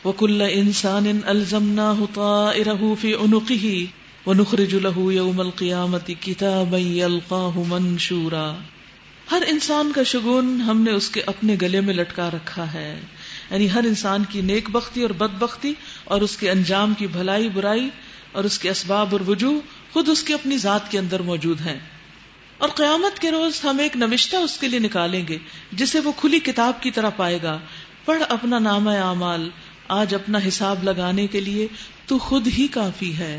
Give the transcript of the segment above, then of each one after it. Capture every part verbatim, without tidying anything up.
وَكُلَّ إِنسَانٍ أَلْزَمْنَاهُ طَائِرَهُ فِي عُنُقِهِ وَنُخْرِجُ لَهُ يَوْمَ الْقِيَامَةِ كِتَابًا يَلْقَاهُ مَنْشُورًا. ہر انسان کا شگون ہم نے اس کے اپنے گلے میں لٹکا رکھا ہے. یعنی ہر انسان کی نیک بختی اور بدبختی اور اس کے انجام کی بھلائی برائی اور اس کے اسباب اور وجوہ خود اس کی اپنی ذات کے اندر موجود ہیں. اور قیامت کے روز ہم ایک نوشتہ اس کے لیے نکالیں گے جسے وہ کھلی کتاب کی طرح پائے گا. پڑھ اپنا نامہ اعمال، آج اپنا حساب لگانے کے لیے تو خود ہی کافی ہے.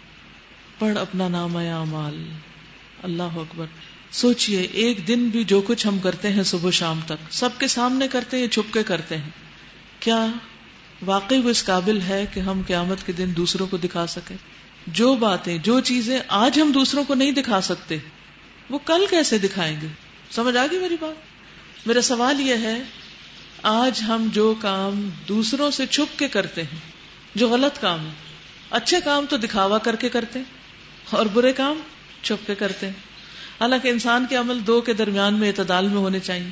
پڑھ اپنا نامہ اعمال. اللہ اکبر. سوچئے ایک دن بھی جو کچھ ہم کرتے ہیں صبح شام تک سب کے سامنے کرتے ہیں، چھپ کے کرتے ہیں. کیا واقعی وہ اس قابل ہے کہ ہم قیامت کے دن دوسروں کو دکھا سکیں؟ جو باتیں، جو چیزیں آج ہم دوسروں کو نہیں دکھا سکتے وہ کل کیسے دکھائیں گے؟ سمجھ آ گئی میری بات؟ میرا سوال یہ ہے، آج ہم جو کام دوسروں سے چھپ کے کرتے ہیں، جو غلط کام ہے، اچھے کام تو دکھاوا کر کے کرتے ہیں اور برے کام چھپ کے کرتے ہیں. حالانکہ انسان کے عمل دو کے درمیان میں اعتدال میں ہونے چاہیے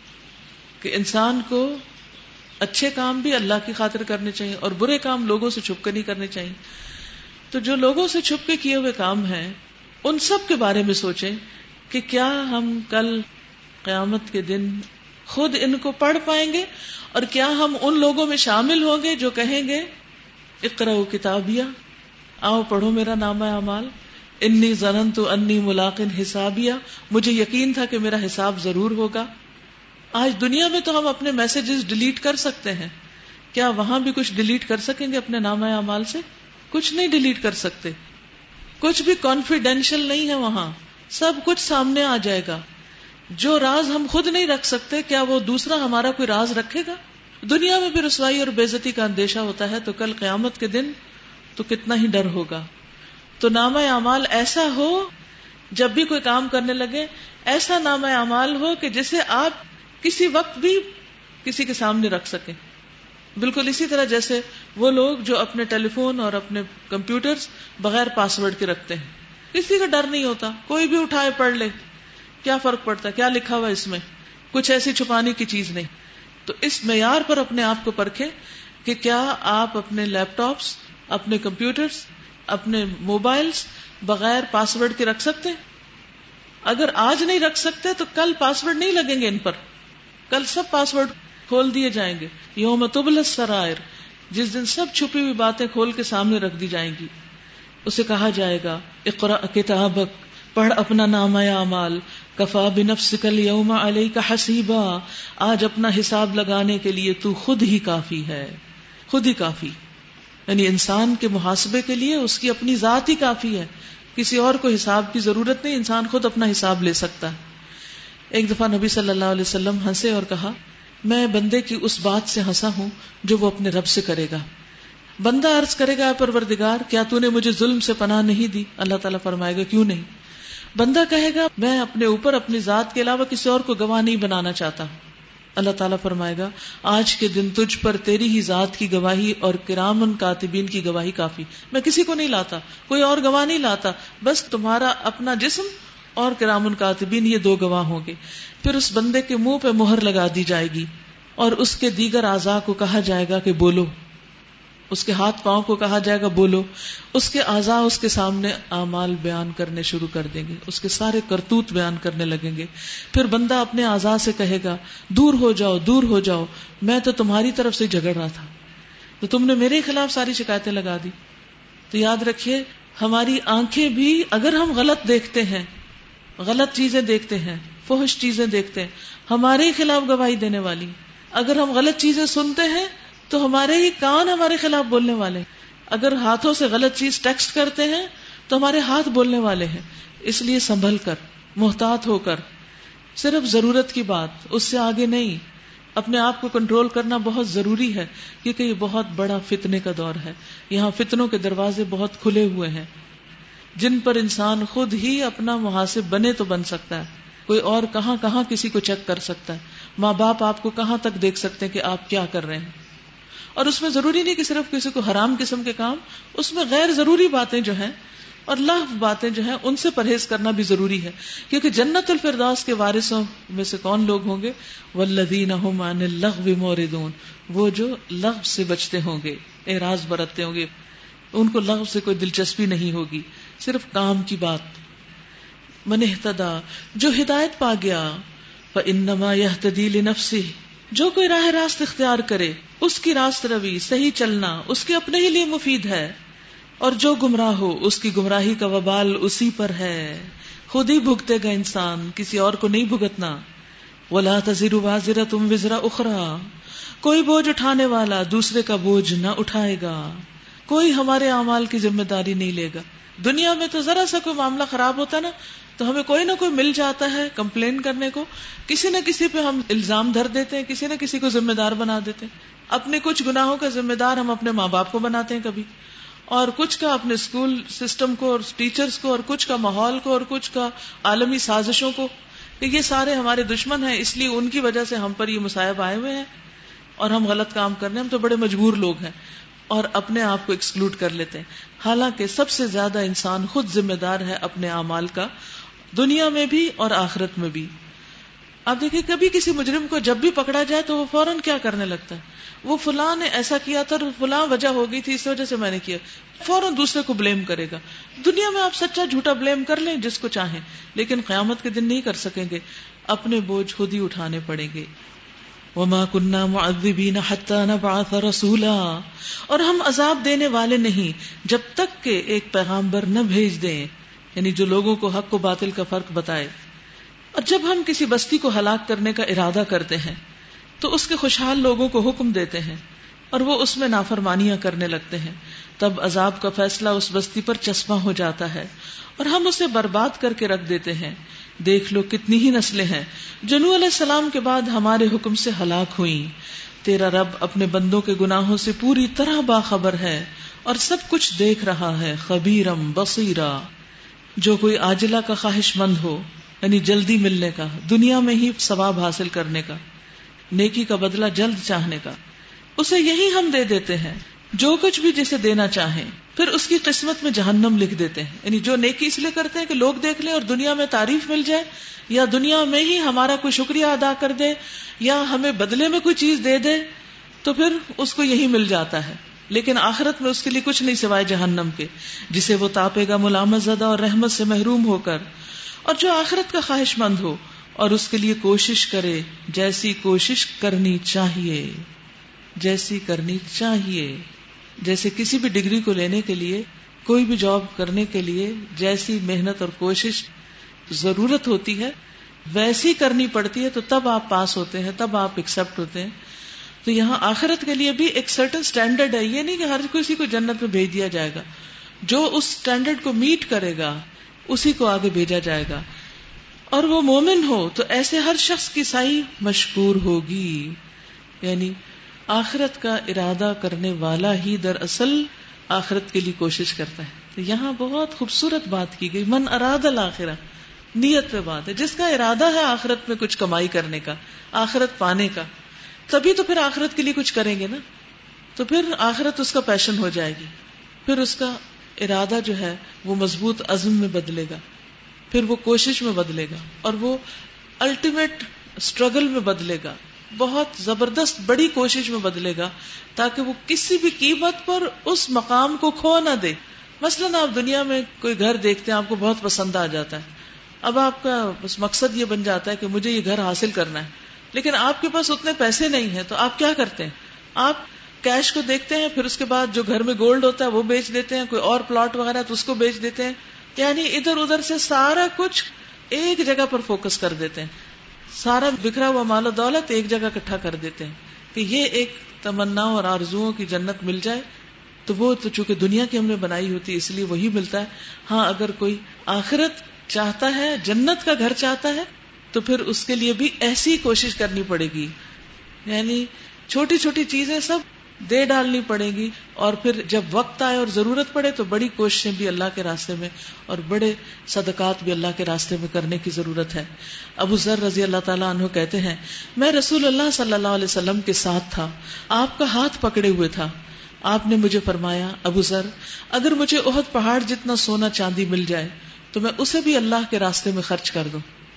کہ انسان کو اچھے کام بھی اللہ کی خاطر کرنے چاہیے اور برے کام لوگوں سے چھپ کے نہیں کرنے چاہیے. تو جو لوگوں سے چھپ کے کیے ہوئے کام ہیں ان سب کے بارے میں سوچیں کہ کیا ہم کل قیامت کے دن خود ان کو پڑھ پائیں گے، اور کیا ہم ان لوگوں میں شامل ہوں گے جو کہیں گے اقرأوا کتابیہ، آؤ پڑھو میرا نامہ اعمال، انی ظننت انی ملاق حسابیہ، مجھے یقین تھا کہ میرا حساب ضرور ہوگا. آج دنیا میں تو ہم اپنے میسیجز ڈیلیٹ کر سکتے ہیں، کیا وہاں بھی کچھ ڈیلیٹ کر سکیں گے اپنے نامہ اعمال سے؟ کچھ نہیں ڈیلیٹ کر سکتے. کچھ بھی کانفیڈینشیل نہیں ہے وہاں، سب کچھ سامنے آ جائے گا. جو راز ہم خود نہیں رکھ سکتے کیا وہ دوسرا ہمارا کوئی راز رکھے گا؟ دنیا میں بھی رسوائی اور بے عزتی کا اندیشہ ہوتا ہے تو کل قیامت کے دن تو کتنا ہی ڈر ہوگا. تو نامہ اعمال ایسا ہو، جب بھی کوئی کام کرنے لگے ایسا نامہ اعمال ہو کہ جسے آپ کسی وقت بھی کسی کے سامنے رکھ سکیں. بالکل اسی طرح جیسے وہ لوگ جو اپنے ٹیلی فون اور اپنے کمپیوٹرز بغیر پاسورڈ کے رکھتے ہیں، کسی کا ڈر نہیں ہوتا، کوئی بھی اٹھائے پڑھ لے، کیا فرق پڑتا ہے، کیا لکھا ہوا اس میں، کچھ ایسی چھپانے کی چیز نہیں. تو اس معیار پر اپنے آپ کو پرکھیں کہ کیا آپ اپنے لیپ ٹاپس، اپنے کمپیوٹرز، اپنے موبائلز بغیر پاسورڈ کے رکھ سکتے؟ اگر آج نہیں رکھ سکتے تو کل پاسورڈ نہیں لگیں گے ان پر، کل سب پاسورڈ کھول دیے جائیں گے. یوم تبلی السرائر، جس دن سب چھپی ہوئی باتیں کھول کے سامنے رکھ دی جائیں گی. اسے کہا جائے گا اقرأ کتابک، پڑھ اپنا نامہ اعمال، کفا بنفسک اليوم علیک حسیبا، آج اپنا حساب لگانے کے لیے تو خود ہی کافی ہے. خود ہی کافی یعنی انسان کے محاسبے کے لیے اس کی اپنی ذات ہی کافی ہے، کسی اور کو حساب کی ضرورت نہیں، انسان خود اپنا حساب لے سکتا ہے. ایک دفعہ نبی صلی اللہ علیہ وسلم ہنسے اور کہا، میں بندے کی اس بات سے ہنسا ہوں جو وہ اپنے رب سے کرے گا. بندہ عرض کرے گا، اے پروردگار کیا تو نے مجھے ظلم سے پناہ نہیں دی؟ اللہ تعالیٰ فرمائے گا، کیوں نہیں. بندہ کہے گا، میں اپنے اوپر اپنی ذات کے علاوہ کسی اور کو گواہ نہیں بنانا چاہتا. اللہ تعالیٰ فرمائے گا، آج کے دن تجھ پر تیری ہی ذات کی گواہی اور کرامن کاتبین کی گواہی کافی. میں کسی کو نہیں لاتا، کوئی اور گواہ نہیں لاتا، بس تمہارا اپنا جسم اور کرامن کاتبین، یہ دو گواہ ہوں گے. پھر اس بندے کے منہ پہ مہر لگا دی جائے گی اور اس کے دیگر اعضاء کو کہا جائے گا کہ بولو. اس کے ہاتھ پاؤں کو کہا جائے گا بولو. اس کے اعضاء اس کے سامنے اعمال بیان کرنے شروع کر دیں گے، اس کے سارے کرتوت بیان کرنے لگیں گے. پھر بندہ اپنے اعضاء سے کہے گا، دور ہو جاؤ دور ہو جاؤ، میں تو تمہاری طرف سے جھگڑ رہا تھا، تو تم نے میرے خلاف ساری شکایتیں لگا دی. تو یاد رکھیے، ہماری آنکھیں بھی اگر ہم غلط دیکھتے ہیں، غلط چیزیں دیکھتے ہیں، فحش چیزیں دیکھتے ہیں، ہمارے ہی خلاف گواہی دینے والی. اگر ہم غلط چیزیں سنتے ہیں تو ہمارے ہی کان ہمارے خلاف بولنے والے. اگر ہاتھوں سے غلط چیز ٹیکسٹ کرتے ہیں تو ہمارے ہاتھ بولنے والے ہیں. اس لیے سنبھل کر، محتاط ہو کر، صرف ضرورت کی بات، اس سے آگے نہیں. اپنے آپ کو کنٹرول کرنا بہت ضروری ہے، کیونکہ یہ بہت بڑا فتنے کا دور ہے. یہاں فتنوں کے دروازے بہت کھلے ہوئے ہیں جن پر انسان خود ہی اپنا محاسب بنے تو بن سکتا ہے. کوئی اور کہاں کہاں کسی کو چیک کر سکتا ہے. ماں باپ آپ کو کہاں تک دیکھ سکتے ہیں کہ آپ کیا کر رہے ہیں. اور اس میں ضروری نہیں کہ صرف کسی کو حرام قسم کے کام، اس میں غیر ضروری باتیں جو ہیں اور لغو باتیں جو ہیں ان سے پرہیز کرنا بھی ضروری ہے، کیونکہ جنت الفردوس کے وارثوں میں سے کون لوگ ہوں گے؟ والذین هم عن اللغو معرضون، وہ جو لغو سے بچتے ہوں گے، اعراض برتتے ہوں گے، ان کو لغو سے کوئی دلچسپی نہیں ہوگی، صرف کام کی بات۔ من اہتدی، جو ہدایت پا گیا، فانما یہتدی لنفسہ، جو کوئی راہ راست اختیار کرے، اس کی راست روی، صحیح چلنا اس کے اپنے ہی لیے مفید ہے، اور جو گمراہ ہو اس کی گمراہی کا وبال اسی پر ہے، خود ہی بھگتے گا انسان، کسی اور کو نہیں بھگتنا۔ ولا تزر وازرۃ وزر اخرى، کوئی بوجھ اٹھانے والا دوسرے کا بوجھ نہ اٹھائے گا، کوئی ہمارے اعمال کی ذمہ داری نہیں لے گا۔ دنیا میں تو ذرا سا کوئی معاملہ خراب ہوتا ہے نا تو ہمیں کوئی نہ کوئی مل جاتا ہے کمپلین کرنے کو، کسی نہ کسی پہ ہم الزام دھر دیتے ہیں، کسی نہ کسی کو ذمہ دار بنا دیتے ہیں۔ اپنے کچھ گناہوں کا ذمہ دار ہم اپنے ماں باپ کو بناتے ہیں کبھی، اور کچھ کا اپنے اسکول سسٹم کو اور ٹیچرز کو، اور کچھ کا ماحول کو، اور کچھ کا عالمی سازشوں کو، کہ یہ سارے ہمارے دشمن ہیں، اس لیے ان کی وجہ سے ہم پر یہ مصائب آئے ہوئے ہیں اور ہم غلط کام کرنے، ہم تو بڑے مجبور لوگ ہیں، اور اپنے آپ کو ایکسکلوڈ کر لیتے ہیں۔ حالانکہ سب سے زیادہ انسان خود ذمہ دار ہے اپنے اعمال کا، دنیا میں بھی اور آخرت میں بھی۔ آپ دیکھیں کبھی کسی مجرم کو جب بھی پکڑا جائے تو وہ فوراً کیا کرنے لگتا ہے؟ وہ فلاں نے ایسا کیا تھا، فلاں وجہ ہو گئی تھی، اس وجہ سے میں نے کیا، فوراً دوسرے کو بلیم کرے گا۔ دنیا میں آپ سچا جھوٹا بلیم کر لیں جس کو چاہیں، لیکن قیامت کے دن نہیں کر سکیں گے، اپنے بوجھ خود ہی اٹھانے پڑیں گے۔ وَمَا كُنَّا مُعَذِّبِينَ حَتَّى نَبْعَثَ رَسُولًا، اور ہم عذاب دینے والے نہیں جب تک کہ ایک پیغامبر نہ بھیج دیں، یعنی جو لوگوں کو حق و باطل کا فرق بتائے۔ اور جب ہم کسی بستی کو ہلاک کرنے کا ارادہ کرتے ہیں تو اس کے خوشحال لوگوں کو حکم دیتے ہیں اور وہ اس میں نافرمانیاں کرنے لگتے ہیں، تب عذاب کا فیصلہ اس بستی پر چسپاں ہو جاتا ہے اور ہم اسے برباد کر کے رکھ دیتے ہیں۔ دیکھ لو کتنی ہی نسلیں ہیں جو نوح علیہ السلام کے بعد ہمارے حکم سے ہلاک ہوئیں۔ تیرا رب اپنے بندوں کے گناہوں سے پوری طرح باخبر ہے اور سب کچھ دیکھ رہا ہے، خبیرم بصیرا۔ جو کوئی عاجلہ کا خواہش مند ہو، یعنی جلدی ملنے کا، دنیا میں ہی ثواب حاصل کرنے کا، نیکی کا بدلہ جلد چاہنے کا، اسے یہی ہم دے دیتے ہیں جو کچھ بھی جسے دینا چاہیں، پھر اس کی قسمت میں جہنم لکھ دیتے ہیں۔ یعنی جو نیکی اس لیے کرتے ہیں کہ لوگ دیکھ لیں اور دنیا میں تعریف مل جائے، یا دنیا میں ہی ہمارا کوئی شکریہ ادا کر دے، یا ہمیں بدلے میں کوئی چیز دے دے، تو پھر اس کو یہی مل جاتا ہے، لیکن آخرت میں اس کے لیے کچھ نہیں سوائے جہنم کے، جسے وہ تاپے گا ملامت زدہ اور رحمت سے محروم ہو کر۔ اور جو آخرت کا خواہش مند ہو اور اس کے لیے کوشش کرے، جیسی کوشش کرنی چاہیے، جیسی کرنی چاہیے، جیسے کسی بھی ڈگری کو لینے کے لیے، کوئی بھی جاب کرنے کے لیے جیسی محنت اور کوشش ضرورت ہوتی ہے ویسی کرنی پڑتی ہے، تو تب آپ پاس ہوتے ہیں، تب آپ ایکسپٹ ہوتے ہیں۔ تو یہاں آخرت کے لیے بھی ایک سرٹن سٹینڈرڈ ہے، یہ نہیں کہ ہر کسی کو جنت میں بھیج دیا جائے گا، جو اس سٹینڈرڈ کو میٹ کرے گا اسی کو آگے بھیجا جائے گا۔ اور وہ مومن ہو تو ایسے ہر شخص کی سعی مشکور ہوگی، یعنی آخرت کا ارادہ کرنے والا ہی دراصل آخرت کے لیے کوشش کرتا ہے۔ تو یہاں بہت خوبصورت بات کی گئی، من اراد الآخرہ، نیت پہ بات ہے، جس کا ارادہ ہے آخرت میں کچھ کمائی کرنے کا، آخرت پانے کا، تبھی تو پھر آخرت کے لیے کچھ کریں گے نا، تو پھر آخرت اس کا پیشن ہو جائے گی، پھر اس کا ارادہ جو ہے وہ مضبوط عزم میں بدلے گا، پھر وہ کوشش میں بدلے گا، اور وہ الٹیمیٹ اسٹرگل میں بدلے گا، بہت زبردست بڑی کوشش میں بدلے گا، تاکہ وہ کسی بھی قیمت پر اس مقام کو کھو نہ دے۔ مثلاً آپ دنیا میں کوئی گھر دیکھتے ہیں، آپ کو بہت پسند آ جاتا ہے، اب آپ کا بس مقصد یہ بن جاتا ہے کہ مجھے یہ گھر حاصل کرنا ہے، لیکن آپ کے پاس اتنے پیسے نہیں ہیں، تو آپ کیا کرتے ہیں؟ آپ کیش کو دیکھتے ہیں، پھر اس کے بعد جو گھر میں گولڈ ہوتا ہے وہ بیچ دیتے ہیں، کوئی اور پلاٹ وغیرہ تو اس کو بیچ دیتے ہیں، یعنی ادھر ادھر سے سارا کچھ ایک جگہ پر فوکس کر دیتے ہیں، سارا بکھرا ہوا مال و دولت ایک جگہ اکٹھا کر دیتے ہیں کہ یہ ایک تمنا اور آرزوؤں کی جنت مل جائے، تو وہ تو چونکہ دنیا کی ہم نے بنائی ہوتی ہے اس لیے وہی ملتا ہے۔ ہاں اگر کوئی آخرت چاہتا ہے، جنت کا گھر چاہتا ہے، تو پھر اس کے لیے بھی ایسی کوشش کرنی پڑے گی، یعنی چھوٹی چھوٹی چیزیں سب دے ڈالنی پڑے گی، اور پھر جب وقت آئے اور ضرورت پڑے تو بڑی کوششیں بھی اللہ کے راستے میں اور بڑے صدقات بھی اللہ کے راستے میں کرنے کی ضرورت ہے۔ ابو ذر رضی اللہ تعالیٰ عنہ کہتے ہیں، میں رسول اللہ صلی اللہ علیہ وسلم کے ساتھ تھا، آپ کا ہاتھ پکڑے ہوئے تھا، آپ نے مجھے فرمایا ابو ذر اگر مجھے احد پہاڑ جتنا سونا چاندی مل جائے تو میں اسے بھی اللہ کے راستے میں خرچ کر دوں.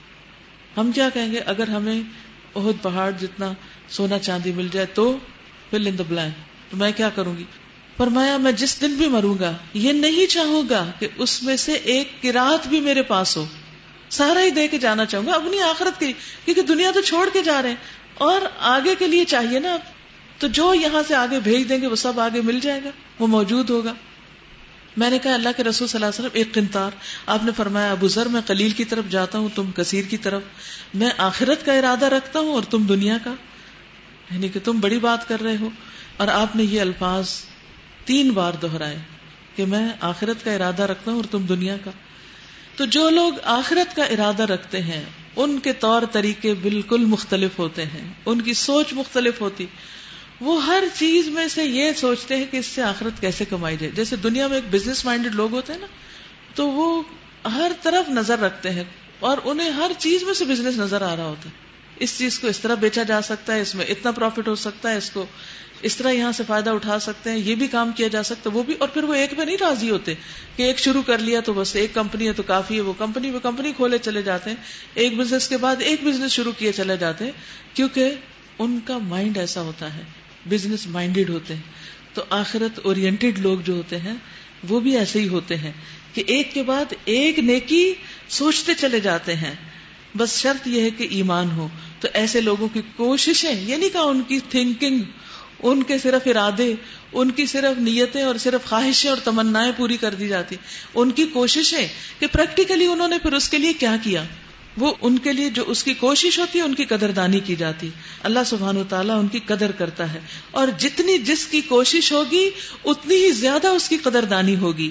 ہم کیا کہیں گے اگر ہمیں احد پہاڑ جتنا سونا چاندی مل جائے تو fill in the blank, تو میں کیا کروں گی؟ فرمایا میں جس دن بھی مروں گا یہ نہیں چاہوں گا کہ اس میں سے ایک قرات بھی میرے پاس ہو, سارا ہی دے کے جانا چاہوں گا اپنی آخرت کے لیے, کیونکہ دنیا تو چھوڑ کے جا رہے ہیں اور آگے کے لیے چاہیے نا. تو جو یہاں سے آگے بھیج دیں گے وہ سب آگے مل جائے گا, وہ موجود ہوگا. میں نے کہا اللہ کے رسول صلی اللہ علیہ وسلم ایک قنطار. آپ نے فرمایا ابو ذر میں قلیل کی طرف جاتا ہوں تم کثیر کی طرف, میں آخرت کا ارادہ رکھتا ہوں اور تم دنیا کا, یعنی کہ تم بڑی بات کر رہے ہو. اور آپ نے یہ الفاظ تین بار دہرائے کہ میں آخرت کا ارادہ رکھتا ہوں اور تم دنیا کا. تو جو لوگ آخرت کا ارادہ رکھتے ہیں ان کے طور طریقے بالکل مختلف ہوتے ہیں, ان کی سوچ مختلف ہوتی. وہ ہر چیز میں سے یہ سوچتے ہیں کہ اس سے آخرت کیسے کمائی جائے. جیسے دنیا میں ایک بزنس مائنڈڈ لوگ ہوتے ہیں نا, تو وہ ہر طرف نظر رکھتے ہیں اور انہیں ہر چیز میں سے بزنس نظر آ رہا ہوتا ہے. اس چیز کو اس طرح بیچا جا سکتا ہے, اس میں اتنا پروفٹ ہو سکتا ہے, اس کو اس طرح یہاں سے فائدہ اٹھا سکتے ہیں, یہ بھی کام کیا جا سکتا ہے, وہ بھی. اور پھر وہ ایک میں نہیں راضی ہوتے کہ ایک شروع کر لیا تو بس ایک کمپنی ہے تو کافی ہے, وہ کمپنی وہ کمپنی کھولے چلے جاتے ہیں, ایک بزنس کے بعد ایک بزنس شروع کیے چلے جاتے ہیں, کیونکہ ان کا مائنڈ ایسا ہوتا ہے, بزنس مائنڈیڈ ہوتے ہیں. تو آخرت اورینٹڈ لوگ جو ہوتے ہیں وہ بھی ایسے ہی ہوتے ہیں کہ ایک کے بعد ایک نیکی سوچتے چلے جاتے ہیں, بس شرط یہ ہے کہ ایمان ہو. تو ایسے لوگوں کی کوششیں, یہ نہیں کہا ان کی تھنکنگ, ان کے صرف ارادے, ان کی صرف نیتیں اور صرف خواہشیں اور تمنائیں پوری کر دی جاتی, ان کی کوششیں کہ پریکٹیکلی انہوں نے پھر اس کے لیے کیا کیا, وہ ان کے لیے جو اس کی کوشش ہوتی ہے ان کی قدردانی کی جاتی. اللہ سبحانہ وتعالیٰ ان کی قدر کرتا ہے, اور جتنی جس کی کوشش ہوگی اتنی ہی زیادہ اس کی قدردانی ہوگی.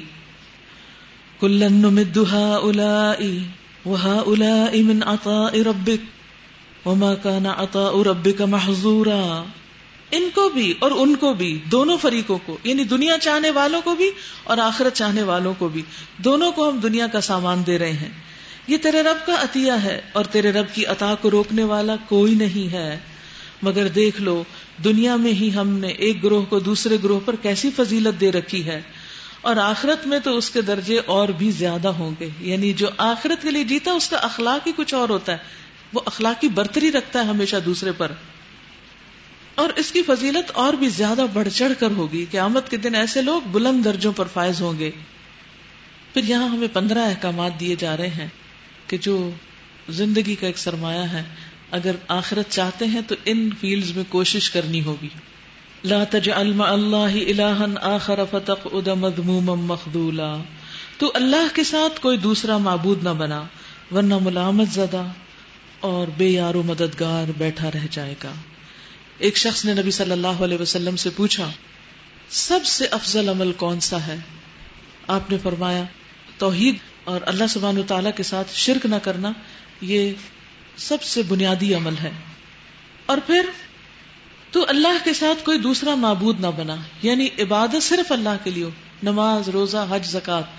کُلًّا نُمِدُّ هَٰؤُلَاءِ وَهَٰؤُلَاءِ مِنْ عَطَاءِ رَبِّكَ وَمَا كَانَ عَطَاءُ رَبِّكَ مَحْظُورًا. ان کو بھی اور ان کو بھی, دونوں فریقوں کو, یعنی دنیا چاہنے والوں کو بھی اور آخرت چاہنے والوں کو بھی, دونوں کو ہم دنیا کا سامان دے رہے ہیں. یہ تیرے رب کا عطیہ ہے اور تیرے رب کی عطا کو روکنے والا کوئی نہیں ہے. مگر دیکھ لو دنیا میں ہی ہم نے ایک گروہ کو دوسرے گروہ پر کیسی فضیلت دے رکھی ہے, اور آخرت میں تو اس کے درجے اور بھی زیادہ ہوں گے. یعنی جو آخرت کے لیے جیتا اس کا اخلاق ہی کچھ اور ہوتا ہے, وہ اخلاقی برتری رکھتا ہے ہمیشہ دوسرے پر, اور اس کی فضیلت اور بھی زیادہ بڑھ چڑھ کر ہوگی. قیامت کے دن ایسے لوگ بلند درجوں پر فائز ہوں گے. پھر یہاں ہمیں پندرہ احکامات دیے جا رہے ہیں کہ جو زندگی کا ایک سرمایہ ہے, اگر آخرت چاہتے ہیں تو ان فیلڈز میں کوشش کرنی ہوگی. لا تجعل مع اللہ الہا آخر فتقعد مذموما مخذولا. تو اللہ کے ساتھ کوئی دوسرا معبود نہ بنا ورنہ ملامت زدہ اور بے یار و مددگار بیٹھا رہ جائے گا. ایک شخص نے نبی صلی اللہ علیہ وسلم سے پوچھا سب سے افضل عمل کون سا ہے؟ آپ نے فرمایا توحید اور اللہ سبحانہ وتعالیٰ کے ساتھ شرک نہ کرنا, یہ سب سے بنیادی عمل ہے. اور پھر تو اللہ کے ساتھ کوئی دوسرا معبود نہ بنا, یعنی عبادت صرف اللہ کے لیے ہو, نماز, روزہ, حج, زکوٰۃ.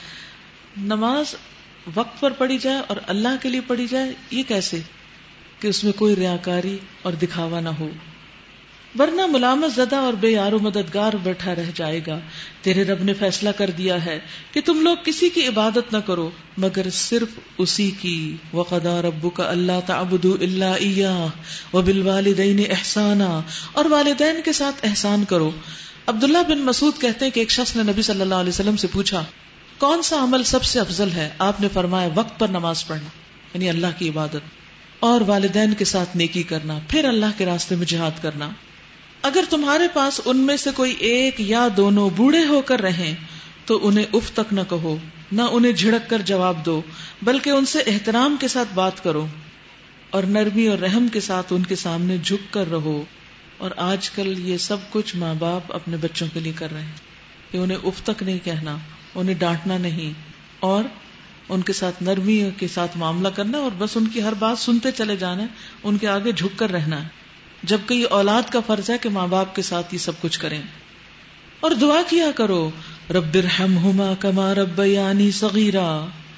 نماز وقت پر پڑھی جائے اور اللہ کے لیے پڑھی جائے, یہ کیسے کہ اس میں کوئی ریاکاری اور دکھاوا نہ ہو, ورنہ ملامت زدہ اور بے یار و مددگار بیٹھا رہ جائے گا. تیرے رب نے فیصلہ کر دیا ہے کہ تم لوگ کسی کی عبادت نہ کرو مگر صرف اسی کی. وَقَضَىٰ رَبُّكَ أَلَّا تَعْبُدُوا إِلَّا إِيَّاهُ وَبِالْوَالِدَيْنِ إِحْسَانًا, اور والدین کے ساتھ احسان کرو. عبداللہ بن مسعود کہتے ہیں کہ ایک شخص نے نبی صلی اللہ علیہ وسلم سے پوچھا کون سا عمل سب سے افضل ہے؟ آپ نے فرمایا وقت پر نماز پڑھنا, یعنی اللہ کی عبادت, اور والدین کے ساتھ نیکی کرنا, پھر اللہ کے راستے میں جہاد کرنا. اگر تمہارے پاس ان میں سے کوئی ایک یا دونوں بوڑھے ہو کر رہیں تو انہیں اف تک نہ کہو, نہ انہیں جھڑک کر جواب دو, بلکہ ان سے احترام کے ساتھ بات کرو اور نرمی اور رحم کے ساتھ ان کے سامنے جھک کر رہو. اور آج کل یہ سب کچھ ماں باپ اپنے بچوں کے لیے کر رہے ہیں کہ انہیں اف تک نہیں کہنا, انہیں ڈانٹنا نہیں, اور ان کے ساتھ نرمی کے ساتھ معاملہ کرنا, اور بس ان کی ہر بات سنتے چلے جانا ہے, ان کے آگے جھک کر رہنا ہے. جبکہ یہ اولاد کا فرض ہے کہ ماں باپ کے ساتھ یہ سب کچھ کریں. اور دعا کیا کرو رب ارحمہما کما ربیانی صغیرا,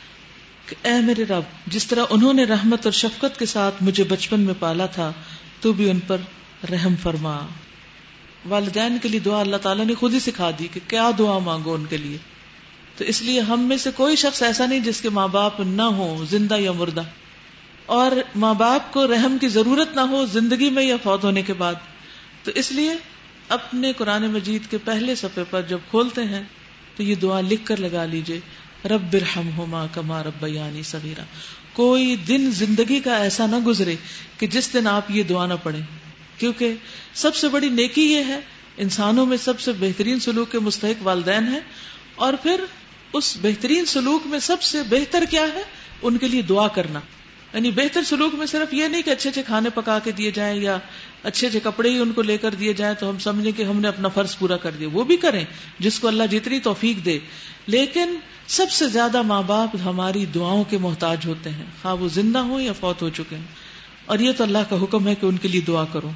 کہ اے میرے رب جس طرح انہوں نے رحمت اور شفقت کے ساتھ مجھے بچپن میں پالا تھا تو بھی ان پر رحم فرما. والدین کے لیے دعا اللہ تعالیٰ نے خود ہی سکھا دی کہ کیا دعا مانگو ان کے لیے. تو اس لیے ہم میں سے کوئی شخص ایسا نہیں جس کے ماں باپ نہ ہو زندہ یا مردہ, اور ماں باپ کو رحم کی ضرورت نہ ہو زندگی میں یا فوت ہونے کے بعد. تو اس لیے اپنے قرآن مجید کے پہلے صفحے پر جب کھولتے ہیں تو یہ دعا لکھ کر لگا لیجئے, رب ارحمہما کما ربیانی صغیرا. کوئی دن زندگی کا ایسا نہ گزرے کہ جس دن آپ یہ دعا نہ پڑھیں, کیونکہ سب سے بڑی نیکی یہ ہے, انسانوں میں سب سے بہترین سلوک کے مستحق والدین ہیں, اور پھر اس بہترین سلوک میں سب سے بہتر کیا ہے, ان کے لیے دعا کرنا. یعنی بہتر سلوک میں صرف یہ نہیں کہ اچھے اچھے کھانے پکا کے دیے جائیں یا اچھے اچھے کپڑے ہی ان کو لے کر دیے جائیں تو ہم سمجھیں کہ ہم نے اپنا فرض پورا کر دیا, وہ بھی کریں جس کو اللہ جتنی توفیق دے, لیکن سب سے زیادہ ماں باپ ہماری دعاؤں کے محتاج ہوتے ہیں, خواہ وہ زندہ ہوں یا فوت ہو چکے ہیں, اور یہ تو اللہ کا حکم ہے کہ ان کے لیے دعا کرو.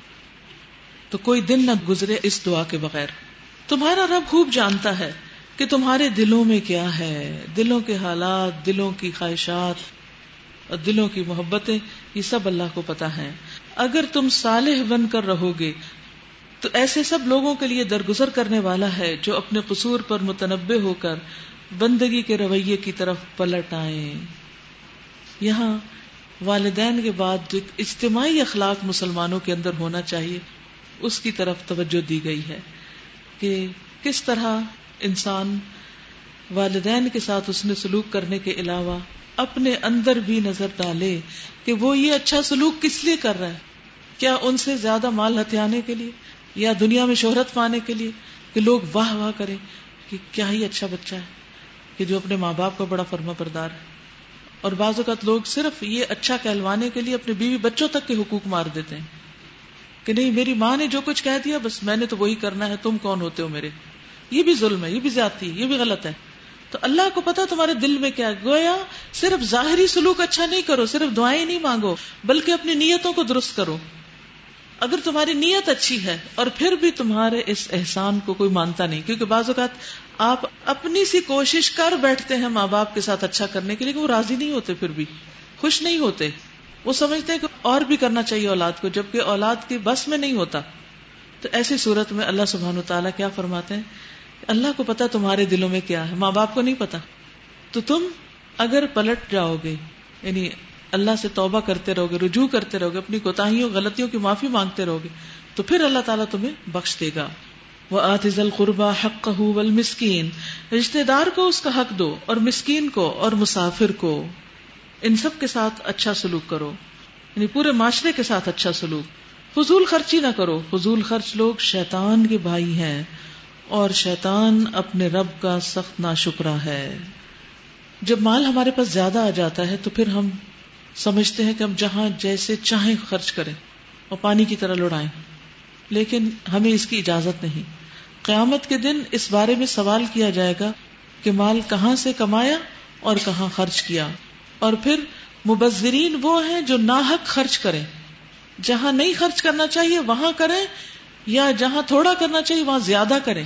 تو کوئی دن نہ گزرے اس دعا کے بغیر. تمہارا رب خوب جانتا ہے کہ تمہارے دلوں میں کیا ہے, دلوں کے حالات, دلوں کی خواہشات اور دلوں کی محبتیں, یہ سب اللہ کو پتا ہے. اگر تم صالح بن کر رہو گے تو ایسے سب لوگوں کے لیے درگزر کرنے والا ہے جو اپنے قصور پر متنبہ ہو کر بندگی کے رویے کی طرف پلٹ آئیں. یہاں والدین کے بعد جو اجتماعی اخلاق مسلمانوں کے اندر ہونا چاہیے اس کی طرف توجہ دی گئی ہے کہ کس طرح انسان والدین کے ساتھ اس نے سلوک کرنے کے علاوہ اپنے اندر بھی نظر ڈالے کہ وہ یہ اچھا سلوک کس لیے کر رہا ہے. کیا ان سے زیادہ مال ہتھیانے کے لیے, یا دنیا میں شہرت پانے کے لیے کہ لوگ واہ واہ کریں کہ کیا ہی اچھا بچہ ہے کہ جو اپنے ماں باپ کا بڑا فرما بردار ہے. اور بعض اوقات لوگ صرف یہ اچھا کہلوانے کے لیے اپنے بیوی بچوں تک کے حقوق مار دیتے ہیں کہ نہیں میری ماں نے جو کچھ کہہ دیا بس میں نے تو وہی کرنا ہے, تم کون ہوتے ہو میرے. یہ بھی ظلم ہے, یہ بھی زیادتی ہے, یہ بھی غلط ہے. تو اللہ کو پتا تمہارے دل میں کیا, گویا صرف ظاہری سلوک اچھا نہیں کرو, صرف دعائیں نہیں مانگو, بلکہ اپنی نیتوں کو درست کرو. اگر تمہاری نیت اچھی ہے اور پھر بھی تمہارے اس احسان کو کوئی مانتا نہیں, کیونکہ بعض اوقات آپ اپنی سی کوشش کر بیٹھتے ہیں ماں باپ کے ساتھ اچھا کرنے کے لیے, کہ وہ راضی نہیں ہوتے, پھر بھی خوش نہیں ہوتے, وہ سمجھتے ہیں کہ اور بھی کرنا چاہیے اولاد کو, جبکہ اولاد کی بس میں نہیں ہوتا. تو ایسی صورت میں اللہ سبحانہ و تعالیٰ کیا فرماتے ہیں, اللہ کو پتا تمہارے دلوں میں کیا ہے, ماں باپ کو نہیں پتا. تو تم اگر پلٹ جاؤ گے, یعنی اللہ سے توبہ کرتے رہو گے, رجوع کرتے رہو گے, اپنی کوتاہیوں غلطیوں کی معافی مانگتے رہو گے, تو پھر اللہ تعالیٰ تمہیں بخش دے گا. وَآتِ ذَا الْقُرْبَى حَقَّهُ وَالْمِسْكِينَ, رشتہ دار کو اس کا حق دو, اور مسکین کو اور مسافر کو, ان سب کے ساتھ اچھا سلوک کرو, یعنی پورے معاشرے کے ساتھ اچھا سلوک. فضول خرچی نہ کرو, فضول خرچ لوگ شیطان کے بھائی ہیں, اور شیطان اپنے رب کا سخت ناشکرا ہے. جب مال ہمارے پاس زیادہ آ جاتا ہے تو پھر ہم سمجھتے ہیں کہ ہم جہاں جیسے چاہیں خرچ کریں اور پانی کی طرح لڑائیں, لیکن ہمیں اس کی اجازت نہیں. قیامت کے دن اس بارے میں سوال کیا جائے گا کہ مال کہاں سے کمایا اور کہاں خرچ کیا. اور پھر مبذرین وہ ہیں جو ناحق خرچ کریں, جہاں نہیں خرچ کرنا چاہیے وہاں کریں, یا جہاں تھوڑا کرنا چاہیے وہاں زیادہ کریں.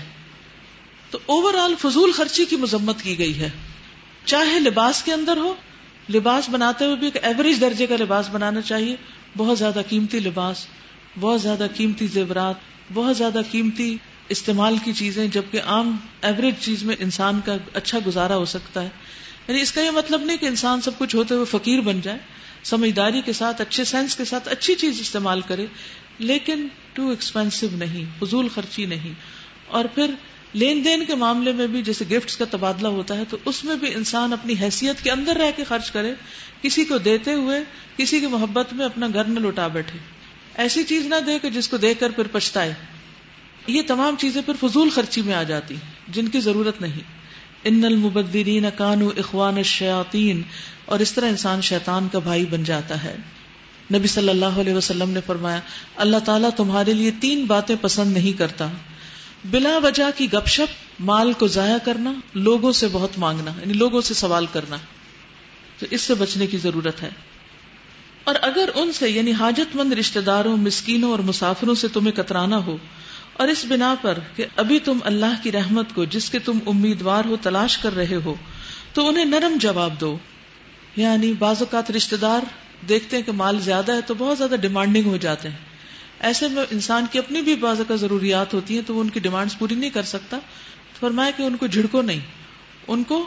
تو اوور آل فضول خرچی کی مذمت کی گئی ہے. چاہے لباس کے اندر ہو, لباس بناتے ہوئے بھی ایک ایوریج درجے کا لباس بنانا چاہیے, بہت زیادہ قیمتی لباس, بہت زیادہ قیمتی زیورات, بہت زیادہ قیمتی استعمال کی چیزیں, جبکہ عام ایوریج چیز میں انسان کا اچھا گزارا ہو سکتا ہے. یعنی اس کا یہ مطلب نہیں کہ انسان سب کچھ ہوتے ہوئے فقیر بن جائے, سمجھداری کے ساتھ, اچھے سینس کے ساتھ اچھی چیز استعمال کرے, لیکن ٹو ایکسپینسو نہیں, فضول خرچی نہیں. اور پھر لین دین کے معاملے میں بھی جیسے گفٹس کا تبادلہ ہوتا ہے تو اس میں بھی انسان اپنی حیثیت کے اندر رہ کے خرچ کرے, کسی کو دیتے ہوئے کسی کی محبت میں اپنا گھر نہ لٹا بیٹھے, ایسی چیز نہ دے کہ جس کو دے کر پھر پچھتائے. یہ تمام چیزیں پھر فضول خرچی میں آ جاتی جن کی ضرورت نہیں. ان المبذرین کانوا اخوان الشیاطین, اور اس طرح انسان شیطان کا بھائی بن جاتا ہے. نبی صلی اللہ علیہ وسلم نے فرمایا, اللہ تعالیٰ تمہارے لیے تین باتیں پسند نہیں کرتا, بلا وجہ کی گپ شپ, مال کو ضائع کرنا, لوگوں سے بہت مانگنا, یعنی لوگوں سے سوال کرنا. تو اس سے بچنے کی ضرورت ہے. اور اگر ان سے یعنی حاجت مند رشتہ داروں, مسکینوں اور مسافروں سے تمہیں کترانا ہو, اور اس بنا پر کہ ابھی تم اللہ کی رحمت کو جس کے تم امیدوار ہو تلاش کر رہے ہو, تو انہیں نرم جواب دو. یعنی بعض اوقات رشتہ دار دیکھتے ہیں کہ مال زیادہ ہے تو بہت زیادہ ڈیمانڈنگ ہو جاتے ہیں ایسے میں انسان کی اپنی بھی بعض اوقات ضروریات ہوتی ہیں تو وہ ان کی ڈیمانڈز پوری نہیں کر سکتا. تو فرمایا کہ ان کو جھڑکو نہیں, ان کو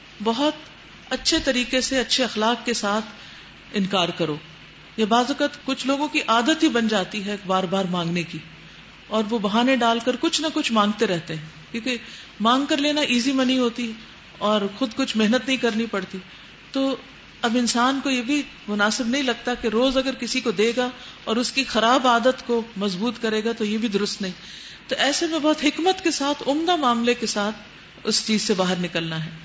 بہت اچھے طریقے سے اچھے اخلاق کے ساتھ انکار کرو. یہ بعض اوقات کچھ لوگوں کی عادت ہی بن جاتی ہے بار بار مانگنے کی, اور وہ بہانے ڈال کر کچھ نہ کچھ مانگتے رہتے ہیں, کیونکہ مانگ کر لینا ایزی منی ہوتی اور خود کچھ محنت نہیں کرنی پڑتی. تو اب انسان کو یہ بھی مناسب نہیں لگتا کہ روز اگر کسی کو دے گا اور اس کی خراب عادت کو مضبوط کرے گا تو یہ بھی درست نہیں. تو ایسے میں بہت حکمت کے ساتھ, عمدہ معاملے کے ساتھ اس چیز سے باہر نکلنا ہے.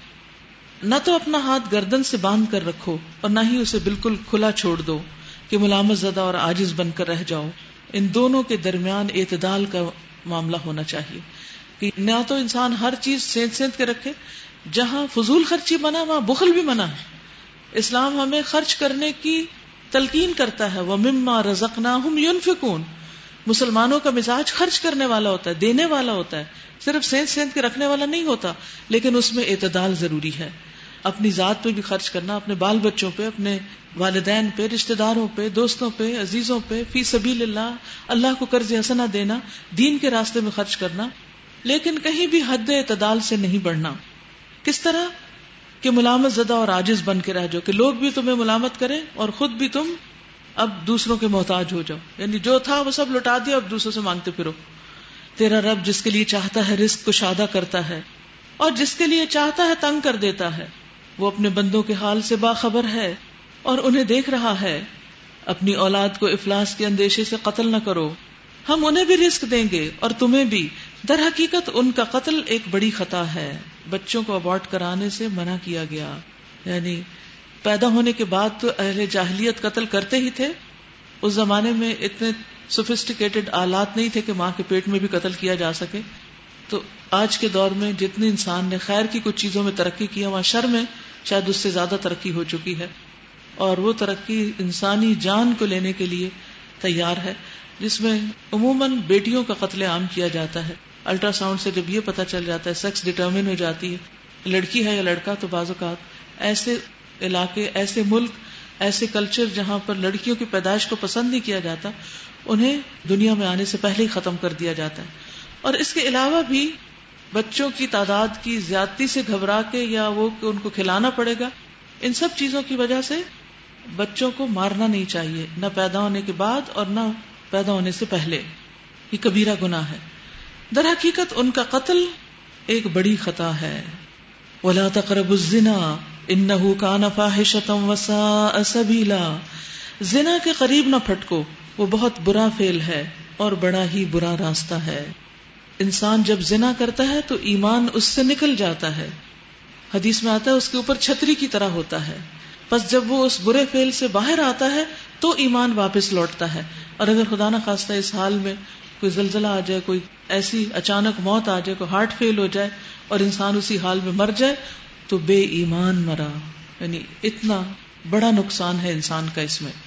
نہ تو اپنا ہاتھ گردن سے باندھ کر رکھو اور نہ ہی اسے بالکل کھلا چھوڑ دو کہ ملامت زدہ اور عاجز بن کر رہ جاؤ. ان دونوں کے درمیان اعتدال کا معاملہ ہونا چاہیے کہ نہ تو انسان ہر چیز سینت سینت کے رکھے. جہاں فضول خرچی منع وہاں بخل بھی منع ہے. اسلام ہمیں خرچ کرنے کی تلقین کرتا ہے. وَمِمَّا رَزَقْنَاهُمْ يُنْفِقُونَ. مسلمانوں کا مزاج خرچ کرنے والا ہوتا ہے, دینے والا ہوتا ہے, صرف سینت سینت کے رکھنے والا نہیں ہوتا. لیکن اس میں اعتدال ضروری ہے. اپنی ذات پہ بھی خرچ کرنا, اپنے بال بچوں پہ, اپنے والدین پہ, رشتہ داروں پہ, دوستوں پہ, عزیزوں پہ, فی سبیل اللہ, اللہ کو قرض حسنہ دینا, دین کے راستے میں خرچ کرنا, لیکن کہیں بھی حد اعتدال سے نہیں بڑھنا. کس طرح کہ ملامت زدہ اور عاجز بن کے رہ جاؤ, کہ لوگ بھی تمہیں ملامت کریں اور خود بھی تم اب دوسروں کے محتاج ہو جاؤ. یعنی جو تھا وہ سب لٹا دیا, اب دوسروں سے مانگتے پھرو. تیرا رب جس کے لیے چاہتا ہے رزق کشادہ کرتا ہے اور جس کے لیے چاہتا ہے تنگ کر دیتا ہے. وہ اپنے بندوں کے حال سے باخبر ہے اور انہیں دیکھ رہا ہے. اپنی اولاد کو افلاس کے اندیشے سے قتل نہ کرو, ہم انہیں بھی رزق دیں گے اور تمہیں بھی. در حقیقت ان کا قتل ایک بڑی خطا ہے. بچوں کو ابارٹ کرانے سے منع کیا گیا. یعنی پیدا ہونے کے بعد تو اہل جاہلیت قتل کرتے ہی تھے. اس زمانے میں اتنے سوفسٹیکیٹڈ آلات نہیں تھے کہ ماں کے پیٹ میں بھی قتل کیا جا سکے. تو آج کے دور میں جتنی انسان نے خیر کی کچھ چیزوں میں ترقی کی, وہاں شر میں شاید اس سے زیادہ ترقی ہو چکی ہے. اور وہ ترقی انسانی جان کو لینے کے لیے تیار ہے, جس میں عموماً بیٹیوں کا قتل عام کیا جاتا ہے. الٹرا ساؤنڈ سے جب یہ پتہ چل جاتا ہے, سیکس ڈٹرمن ہو جاتی ہے لڑکی ہے یا لڑکا, تو بعض اوقات ایسے علاقے, ایسے ملک, ایسے کلچر جہاں پر لڑکیوں کی پیدائش کو پسند نہیں کیا جاتا, انہیں دنیا میں آنے سے پہلے ہی ختم کر دیا جاتا ہے. اور اس کے علاوہ بھی بچوں کی تعداد کی زیادتی سے گھبرا کے, یا وہ کہ ان کو کھلانا پڑے گا, ان سب چیزوں کی وجہ سے بچوں کو مارنا نہیں چاہیے, نہ پیدا ہونے کے بعد اور نہ پیدا ہونے سے پہلے. یہ کبیرہ گناہ ہے. در حقیقت ان کا قتل ایک بڑی خطا ہے. وَلَا تَقْرَبُوا الزِّنَا إِنَّهُ كَانَ فَاحِشَةً وَسَاءَ سَبِيلًا. زنا کے قریب نہ پھٹکو, وہ بہت برا فعل ہے اور بڑا ہی برا راستہ ہے. انسان جب زنا کرتا ہے تو ایمان اس سے نکل جاتا ہے. حدیث میں آتا ہے اس کے اوپر چھتری کی طرح ہوتا ہے. پس جب وہ اس برے فعل سے باہر آتا ہے تو ایمان واپس لوٹتا ہے. اور اگر خدا نہ خواستہ اس حال میں کوئی زلزلہ آ جائے, کوئی ایسی اچانک موت آ جائے, کوئی ہارٹ فیل ہو جائے اور انسان اسی حال میں مر جائے, تو بے ایمان مرا. یعنی اتنا بڑا نقصان ہے انسان کا اس میں.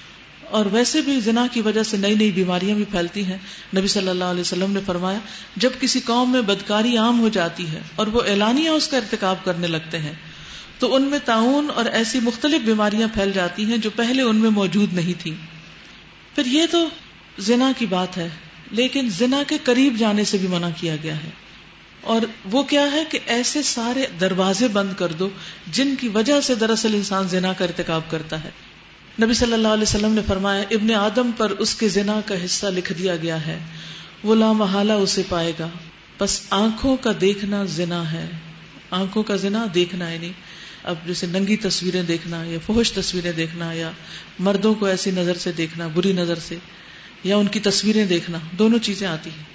اور ویسے بھی زنا کی وجہ سے نئی نئی بیماریاں بھی پھیلتی ہیں. نبی صلی اللہ علیہ وسلم نے فرمایا, جب کسی قوم میں بدکاری عام ہو جاتی ہے اور وہ اعلانیہ اس کا ارتکاب کرنے لگتے ہیں, تو ان میں طاعون اور ایسی مختلف بیماریاں پھیل جاتی ہیں جو پہلے ان میں موجود نہیں تھی. پھر یہ تو زنا کی بات ہے, لیکن زنا کے قریب جانے سے بھی منع کیا گیا ہے. اور وہ کیا ہے کہ ایسے سارے دروازے بند کر دو جن کی وجہ سے دراصل انسان زنا کا ارتکاب کرتا ہے. نبی صلی اللہ علیہ وسلم نے فرمایا, ابن آدم پر اس کے زنا کا حصہ لکھ دیا گیا ہے, وہ لا محالہ اسے پائے گا. بس آنکھوں کا دیکھنا زنا ہے. آنکھوں کا زنا دیکھنا ہے, نہیں اب جیسے ننگی تصویریں دیکھنا یا فحش تصویریں دیکھنا یا مردوں کو ایسی نظر سے دیکھنا, بری نظر سے, یا ان کی تصویریں دیکھنا, دونوں چیزیں آتی ہیں.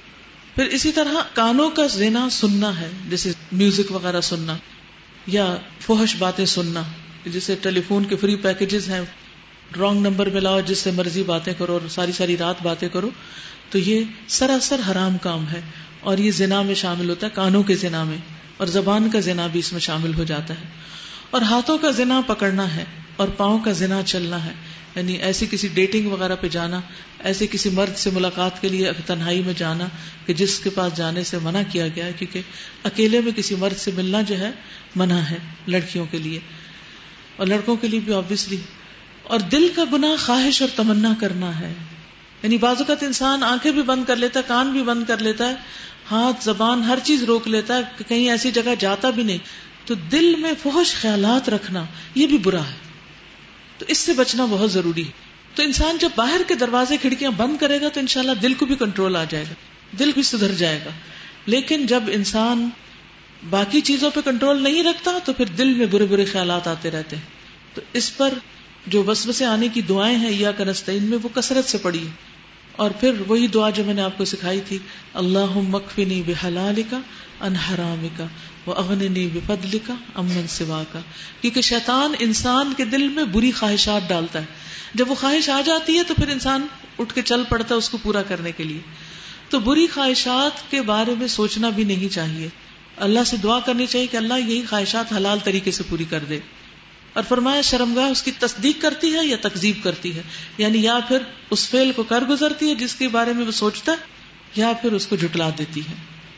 پھر اسی طرح کانوں کا زنا سننا ہے, جیسے میوزک وغیرہ سننا یا فحش باتیں سننا, جیسے ٹیلی فون کے فری پیکیجز ہیں, رانگ نمبر ملاؤ جس سے مرضی باتیں کرو اور ساری ساری رات باتیں کرو, تو یہ سراسر حرام کام ہے اور یہ زنا میں شامل ہوتا ہے, کانوں کے زنا میں. اور زبان کا زنا بھی اس میں شامل ہو جاتا ہے. اور ہاتھوں کا زنا پکڑنا ہے اور پاؤں کا زنا چلنا ہے, یعنی ایسی کسی ڈیٹنگ وغیرہ پہ جانا, ایسے کسی مرد سے ملاقات کے لیے تنہائی میں جانا کہ جس کے پاس جانے سے منع کیا گیا ہے, کیونکہ اکیلے میں کسی مرد سے ملنا جو ہے منع ہے لڑکیوں کے لیے اور لڑکوں کے لیے بھی آبویسلی. اور دل کا گناہ خواہش اور تمنا کرنا ہے, یعنی بعض اوقات انسان آنکھیں بھی بند کر لیتا ہے، کان بھی بند کر لیتا ہے، ہاتھ زبان ہر چیز روک لیتا ہے کہ کہیں ایسی جگہ جاتا بھی نہیں، تو دل میں فحش خیالات رکھنا یہ بھی برا ہے، تو اس سے بچنا بہت ضروری ہے. تو انسان جب باہر کے دروازے کھڑکیاں بند کرے گا تو انشاءاللہ دل کو بھی کنٹرول آ جائے گا، دل بھی سدھر جائے گا. لیکن جب انسان باقی چیزوں پہ کنٹرول نہیں رکھتا تو پھر دل میں برے برے خیالات آتے رہتے ہیں. تو اس پر جو وسوسے آنے کی دعائیں ہیں یا کنستعین میں وہ کثرت سے پڑھی، اور پھر وہی دعا جو میں نے آپ کو سکھائی تھی، اللہم اکفنی بحلالک عن حرامک واغننی بفضلک عمن سواک. کیونکہ شیطان انسان کے دل میں بری خواہشات ڈالتا ہے، جب وہ خواہش آ جاتی ہے تو پھر انسان اٹھ کے چل پڑتا ہے اس کو پورا کرنے کے لیے. تو بری خواہشات کے بارے میں سوچنا بھی نہیں چاہیے، اللہ سے دعا کرنی چاہیے کہ اللہ یہی خواہشات حلال طریقے سے پوری کر دے. اور فرمایا شرمگاہ اس کی تصدیق کرتی ہے یا تکذیب کرتی ہے، یعنی یا پھر اس فعل کو کر گزرتی ہے جس کے بارے میں وہ سوچتا ہے، یا پھر اس کو جھٹلا دیتی ہے.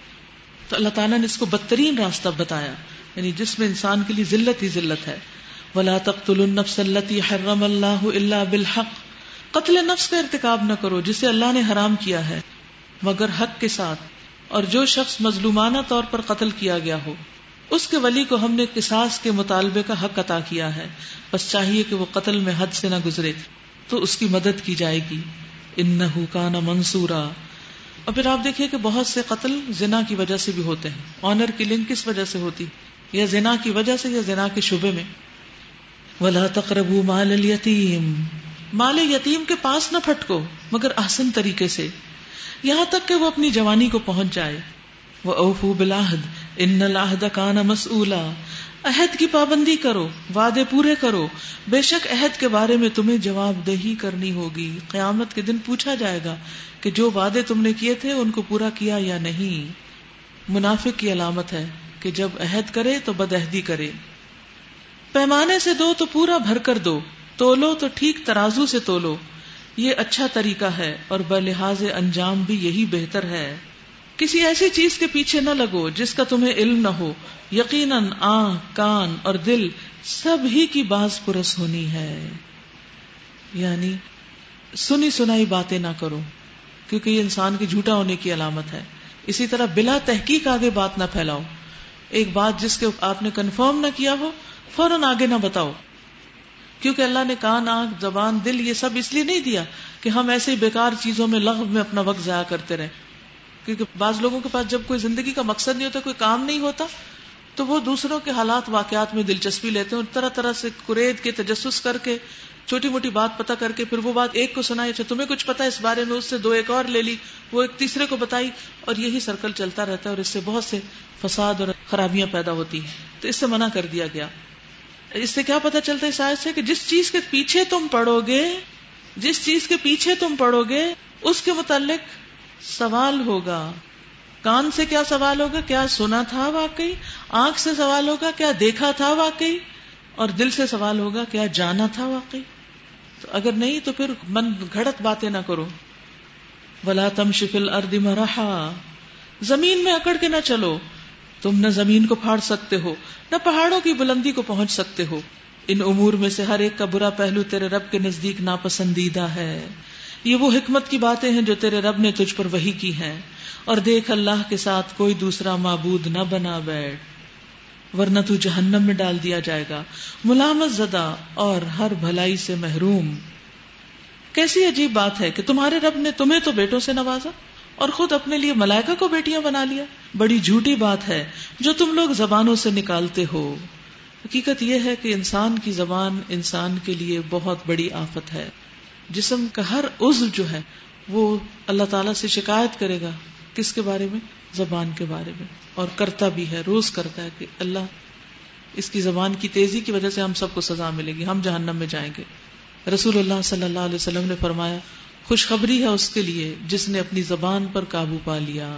تو اللہ تعالیٰ نے اس کو بدترین راستہ بتایا، یعنی جس میں انسان کے لیے ذلت ہی ذلت ہے. وَلَا تَقْتُلُوا النَّفْسَ الَّتِي حَرَّمَ اللَّهُ إِلَّا بِالْحَقِّ. قتل نفس کا ارتکاب نہ کرو جسے اللہ نے حرام کیا ہے مگر حق کے ساتھ. اور جو شخص مظلومانہ طور پر قتل کیا گیا ہو اس کے ولی کو ہم نے قصاص کے مطالبے کا حق عطا کیا ہے، بس چاہیے کہ وہ قتل میں حد سے نہ گزرے تو اس کی مدد کی جائے گی. انہ کان منصورا. اور پھر آپ دیکھیے کہ بہت سے قتل زنا کی وجہ سے بھی ہوتے ہیں. آنر کلنگ کس وجہ سے ہوتی؟ یا زنا کی وجہ سے یا زنا کے شبے میں. ولا تقربوا مال الیتیم. مال یتیم کے پاس نہ پھٹکو مگر احسن طریقے سے، یہاں تک کہ وہ اپنی جوانی کو پہنچ جائے. وَأَوْفُوا بِالْعَهْدِ إِنَّ الْعَهْدَ كَانَ مَسْئُولًا. عہد کی پابندی کرو، وعدے پورے کرو، بے شک عہد کے بارے میں تمہیں جواب دہی کرنی ہوگی. قیامت کے دن پوچھا جائے گا کہ جو وعدے تم نے کیے تھے ان کو پورا کیا یا نہیں. منافق کی علامت ہے کہ جب عہد کرے تو بدعہدی کرے. پیمانے سے دو تو پورا بھر کر دو، تولو تو ٹھیک ترازو سے تولو، یہ اچھا طریقہ ہے اور بلحاظ انجام بھی یہی بہتر ہے. کسی ایسی چیز کے پیچھے نہ لگو جس کا تمہیں علم نہ ہو، یقیناً آنکھ، کان اور دل سب ہی کی باز پرس ہونی ہے. یعنی سنی سنائی باتیں نہ کرو کیونکہ یہ انسان کے جھوٹا ہونے کی علامت ہے. اسی طرح بلا تحقیق آگے بات نہ پھیلاؤ. ایک بات جس کے آپ نے کنفرم نہ کیا ہو فوراً آگے نہ بتاؤ، کیونکہ اللہ نے کان، آنکھ، زبان، دل یہ سب اس لیے نہیں دیا کہ ہم ایسے بیکار چیزوں میں لغو میں اپنا وقت ضائع کرتے رہیں. کیونکہ بعض لوگوں کے پاس جب کوئی زندگی کا مقصد نہیں ہوتا، کوئی کام نہیں ہوتا، تو وہ دوسروں کے حالات واقعات میں دلچسپی لیتے ہیں اور طرح طرح سے قرید کے تجسس کر کے چھوٹی موٹی بات پتہ کر کے پھر وہ بات ایک کو سنائی، اچھا تمہیں کچھ پتا اس بارے میں، اس سے دو ایک اور لے لی، وہ ایک تیسرے کو بتائی، اور یہی سرکل چلتا رہتا ہے اور اس سے بہت سے فساد اور خرابیاں پیدا ہوتی ہیں. تو اس سے منع کر دیا گیا. اس سے کیا پتا چلتا ہے اس آیت سے کہ جس چیز کے پیچھے تم پڑو گے جس چیز کے پیچھے تم پڑو گے اس کے متعلق سوال ہوگا. کان سے کیا سوال ہوگا؟ کیا سنا تھا واقعی؟ آنکھ سے سوال ہوگا کیا دیکھا تھا واقعی؟ اور دل سے سوال ہوگا کیا جانا تھا واقعی؟ تو اگر نہیں تو پھر من گھڑت باتیں نہ کرو. ولا تمش فی الارض مرحا. زمین میں اکڑ کے نہ چلو، تم نہ زمین کو پھاڑ سکتے ہو نہ پہاڑوں کی بلندی کو پہنچ سکتے ہو. ان امور میں سے ہر ایک کا برا پہلو تیرے رب کے نزدیک ناپسندیدہ ہے. یہ وہ حکمت کی باتیں ہیں جو تیرے رب نے تجھ پر وحی کی ہیں. اور دیکھ اللہ کے ساتھ کوئی دوسرا معبود نہ بنا بیٹھ ورنہ تو جہنم میں ڈال دیا جائے گا ملامت زدہ اور ہر بھلائی سے محروم. کیسی عجیب بات ہے کہ تمہارے رب نے تمہیں تو بیٹوں سے نوازا اور خود اپنے لیے ملائکہ کو بیٹیاں بنا لیا. بڑی جھوٹی بات ہے جو تم لوگ زبانوں سے نکالتے ہو. حقیقت یہ ہے کہ انسان کی زبان انسان کے لیے بہت بڑی آفت ہے. جسم کا ہر عضو جو ہے وہ اللہ تعالیٰ سے شکایت کرے گا. کس کے بارے میں؟ زبان کے بارے میں. اور کرتا بھی ہے، روز کرتا ہے کہ اللہ اس کی زبان کی تیزی کی وجہ سے ہم سب کو سزا ملے گی، ہم جہنم میں جائیں گے. رسول اللہ صلی اللہ علیہ وسلم نے فرمایا خوشخبری ہے اس کے لیے جس نے اپنی زبان پر قابو پا لیا.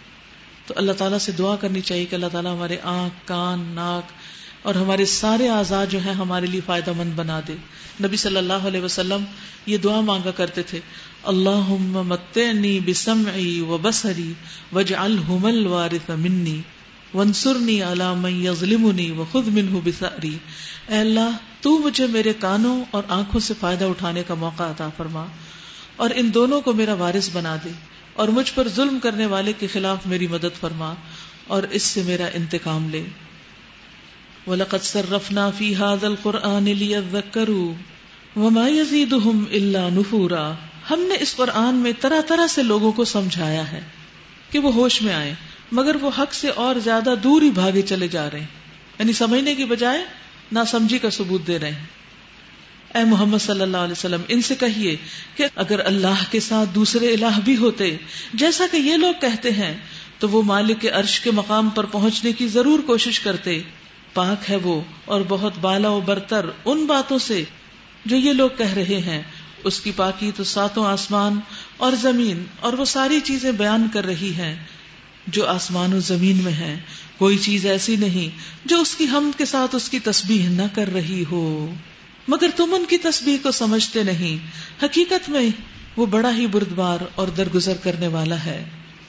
تو اللہ تعالیٰ سے دعا کرنی چاہیے کہ اللہ تعالیٰ ہمارے آنکھ، کان، ناک اور ہمارے سارے اعضاء جو ہیں ہمارے لیے فائدہ مند بنا دے. نبی صلی اللہ علیہ وسلم یہ دعا مانگا کرتے تھے، اللہم متعنی بسمعی وبصری واجعلہم الوارث منی وانصرنی علی من یظلمنی وخذ منہ بثأری. اے اللہ تو مجھے میرے کانوں اور آنکھوں سے فائدہ اٹھانے کا موقع عطا فرما اور ان دونوں کو میرا وارث بنا دے، اور مجھ پر ظلم کرنے والے کے خلاف میری مدد فرما اور اس سے میرا انتقام لے۔ وَلَقَدْ صَرَّفْنَا فِي هَذَا الْقُرْآنِ لِيَذَّكَّرُوا وَمَا يَزِيدُهُمْ إِلَّا نُفُورًا، ہم نے اس قرآن میں طرح طرح سے لوگوں کو سمجھایا ہے کہ وہ ہوش میں آئیں، مگر وہ حق سے اور زیادہ دور ہی بھاگے چلے جا رہے ہیں، یعنی سمجھنے کی بجائے ناسمجھی کا ثبوت دے رہے ہیں۔ اے محمد صلی اللہ علیہ وسلم، ان سے کہیے کہ اگر اللہ کے ساتھ دوسرے الہ بھی ہوتے جیسا کہ یہ لوگ کہتے ہیں تو وہ مالک کے عرش کے مقام پر پہنچنے کی ضرور کوشش کرتے، پاک ہے وہ اور بہت بالا و برتر ان باتوں سے جو یہ لوگ کہہ رہے ہیں، اس کی پاکی تو ساتوں آسمان اور زمین اور وہ ساری چیزیں بیان کر رہی ہیں جو آسمان و زمین میں ہیں، کوئی چیز ایسی نہیں جو اس کی حمد کے ساتھ اس کی تسبیح نہ کر رہی ہو، مگر تم ان کی تسبیح کو سمجھتے نہیں، حقیقت میں وہ بڑا ہی بردبار اور درگزر کرنے والا ہے۔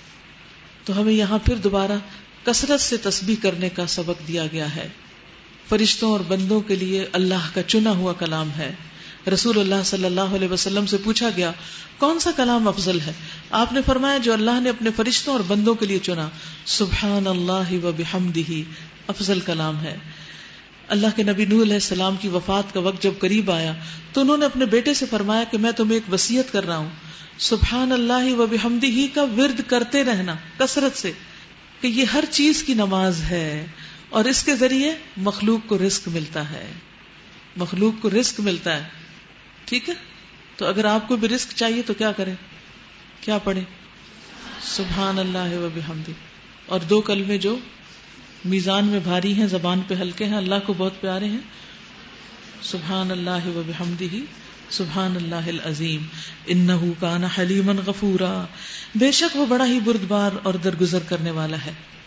تو ہمیں یہاں پھر دوبارہ کثرت سے تسبیح کرنے کا سبق دیا گیا ہے۔ فرشتوں اور بندوں کے لیے اللہ کا چنا ہوا کلام ہے۔ رسول اللہ صلی اللہ علیہ وسلم سے پوچھا گیا کون سا کلام افضل ہے؟ آپ نے فرمایا جو اللہ نے اپنے فرشتوں اور بندوں کے لیے چنا، سبحان اللہ و بحمدہ افضل کلام ہے۔ اللہ کے نبی نوح علیہ السلام کی وفات کا وقت جب قریب آیا تو انہوں نے اپنے بیٹے سے فرمایا کہ میں تمہیں ایک وصیت کر رہا ہوں، سبحان اللہ و بحمدہ کا ورد کرتے رہنا کثرت سے، کہ یہ ہر چیز کی نماز ہے اور اس کے ذریعے مخلوق کو رزق ملتا ہے، مخلوق کو رزق ملتا ہے۔ ٹھیک ہے، تو اگر آپ کو بھی رزق چاہیے تو کیا کریں؟ کیا پڑھیں؟ سبحان اللہ و بحمدہ، اور دو کلمے جو میزان میں بھاری ہیں، زبان پہ ہلکے ہیں، اللہ کو بہت پیارے ہیں، سبحان اللہ و بحمدہ سبحان اللہ العظیم انہ کان حلیما غفورا، بے شک وہ بڑا ہی بردبار اور درگزر کرنے والا ہے۔